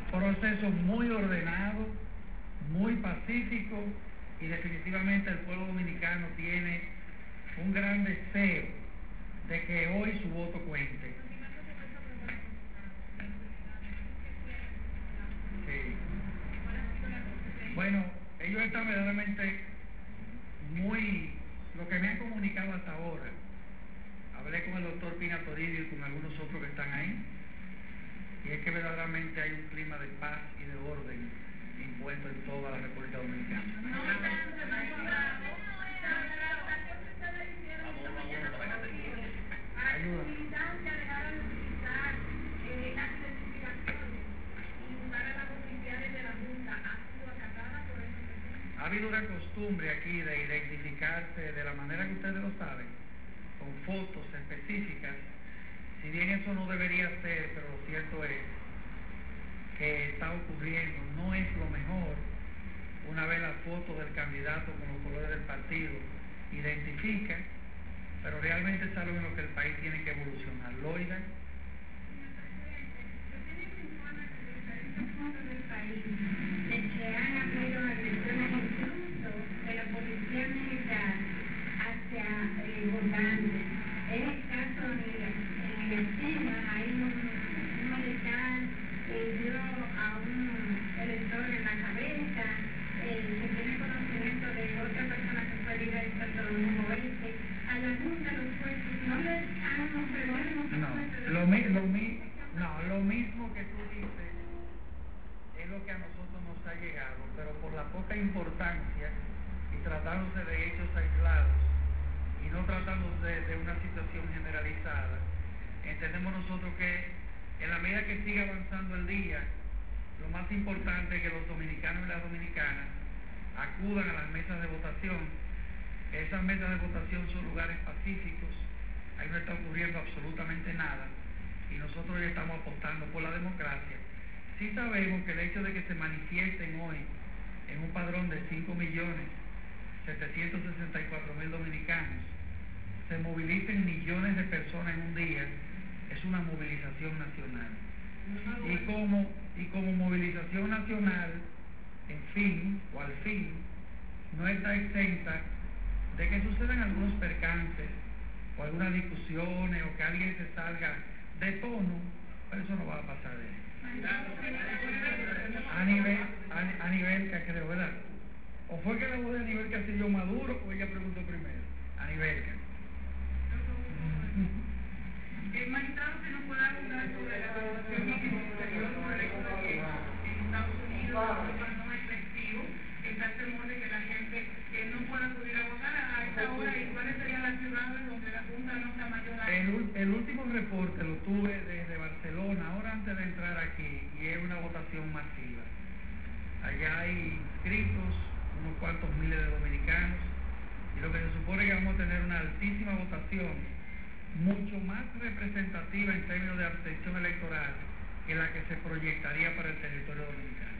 proceso muy ordenado, muy pacífico, y definitivamente el pueblo dominicano tiene un gran deseo de que hoy su voto cuente. Sí. Bueno, ellos están verdaderamente lo que me han comunicado hasta ahora. Hablé con el doctor Pina Toribio y con algunos otros que están ahí, y es que verdaderamente hay un clima de paz y de orden impuesto en toda la República Dominicana. Ayuda. Ha habido una costumbre aquí de identificarse de la manera que ustedes lo saben, con fotos específicas. Si bien eso no debería ser, pero lo cierto es que está ocurriendo. No es lo mejor, una vez la foto del candidato con los colores del partido identifica, pero realmente es algo en lo que el país tiene que evolucionar. Loida. De que han habido agresiones incluso de la policía militar hacia votantes. Es el caso en el esquema, hay un militar dio a un elector en la cabeza, que tiene conocimiento de otra persona que fue herida en Santo Domingo Oeste. A la Junta los jueces no les han ofrecido. Lo mismo que tú dices es lo que a nosotros nos ha llegado, pero por la poca importancia y tratándose de hechos aislados y no tratándose de una situación generalizada, entendemos nosotros que en la medida que siga avanzando el día, lo más importante es que los dominicanos y las dominicanas acudan a las mesas de votación. Esas mesas de votación son lugares pacíficos, ahí no está ocurriendo absolutamente nada, y nosotros ya estamos apostando por la democracia. Sí sabemos que el hecho de que se manifiesten hoy en un padrón de 5.764.000 dominicanos, se movilicen millones de personas en un día, es una movilización nacional. Y como movilización nacional, al fin, no está exenta de que sucedan algunos percances o algunas discusiones o que alguien se salga de tono, pero eso no va a pasar de eso. A nivel que creo, ¿verdad? ¿O fue que la voz de Aníbal Castillo Maduro o ella preguntó primero? Aníbal. El magistrado que no pueda hablar sobre la votación en el exterior por el hecho de que en Estados Unidos no es festivo, está el temor de que la gente no pueda acudir a votar a esta hora. ¿Y cuáles serían las ciudades donde la Junta no está mayor? El último reporte lo tuve desde Barcelona, ahora antes de entrar aquí, y es una votación masiva. Allá hay inscritos unos cuantos miles de dominicanos, y lo que se supone que vamos a tener una altísima votación, mucho más representativa en términos de abstención electoral que la que se proyectaría para el territorio dominicano.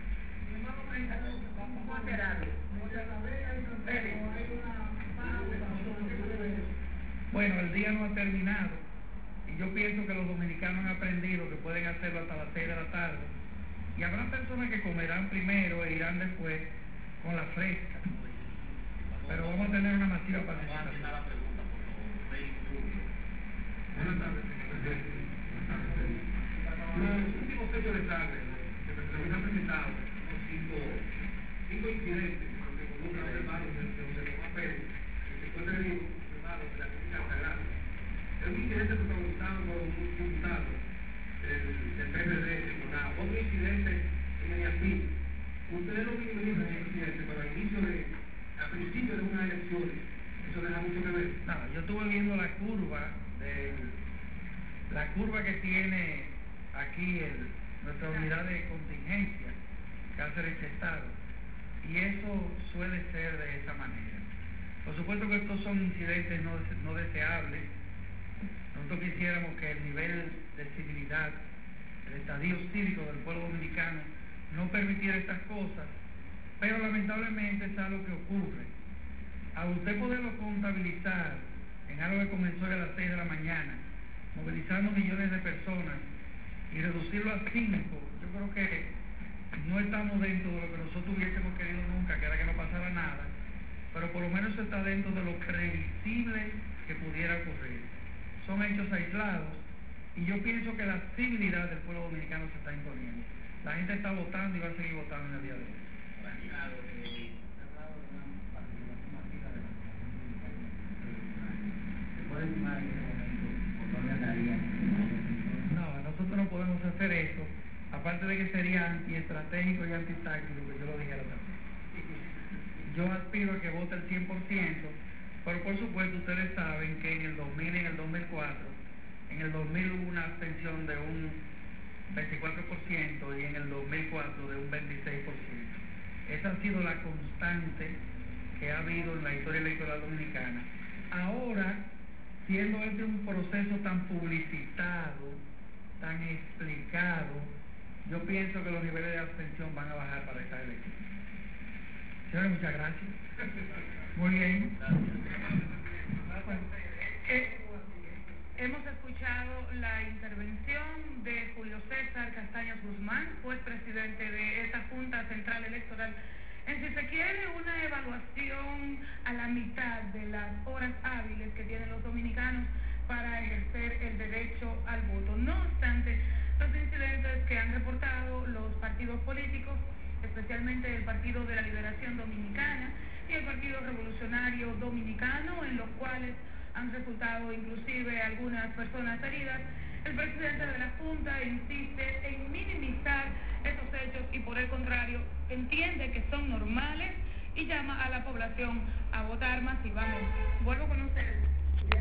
Bueno, el día no ha terminado y yo pienso que los dominicanos han aprendido que pueden hacerlo hasta las 6 de la tarde, y habrá personas que comerán primero e irán después con la fresca, pero vamos a tener una masiva participación. Buenas tardes, señor. Los últimos hechos de sangre que se han presentado son cinco incidentes que involucran a los hermanos de José Tomás Pérez, que se encuentran hermanos de la clínica Altagracia. Es un incidente protagonizado por un diputado del PRD de Monao. Otro incidente en Mediapín. Ustedes lo minimizan el incidente, pero a principio de unas elecciones, eso deja mucho que ver. No, yo estuve viendo la curva que tiene aquí nuestra unidad de contingencia, Cáceres Estado, y eso suele ser de esa manera. Por supuesto que estos son incidentes no deseables. Nosotros quisiéramos que el nivel de civilidad, el estadio cívico del pueblo dominicano no permitiera estas cosas, pero lamentablemente es algo que ocurre. A usted poderlo contabilizar en algo que comenzó a las 6 de la mañana, movilizando millones de personas, y reducirlo a 5, yo creo que no estamos dentro de lo que nosotros hubiésemos querido nunca, que era que no pasara nada, pero por lo menos eso está dentro de lo previsible que pudiera ocurrir. Son hechos aislados y yo pienso que la civilidad del pueblo dominicano se está imponiendo. La gente está votando y va a seguir votando en el día de hoy. No, nosotros no podemos hacer eso, aparte de que sería antiestratégico y antitáctico, que yo lo dijera también. Yo aspiro a que vote el 100%, pero por supuesto ustedes saben que en el 2000 y en el 2004, en el 2000 hubo una abstención de un 24% y en el 2004 de un 26%. Esa ha sido la constante que ha habido en la historia electoral dominicana. Ahora, siendo este un proceso tan publicitado, tan explicado, yo pienso que los niveles de abstención van a bajar para esta elección. Señores, muchas gracias. Muy bien. Hemos escuchado la intervención de Julio César Castaños Guzmán, juez presidente de esta Junta Central Electoral. En si se quiere una evaluación a la mitad de las horas hábiles que tienen los dominicanos para ejercer el derecho al voto. No obstante, los incidentes que han reportado los partidos políticos, especialmente el Partido de la Liberación Dominicana y el Partido Revolucionario Dominicano, en los cuales han resultado inclusive algunas personas heridas, el presidente de la Junta insiste en minimizar esos hechos y por el contrario entiende que son normales y llama a la población a votar masivamente. Vuelvo con ustedes.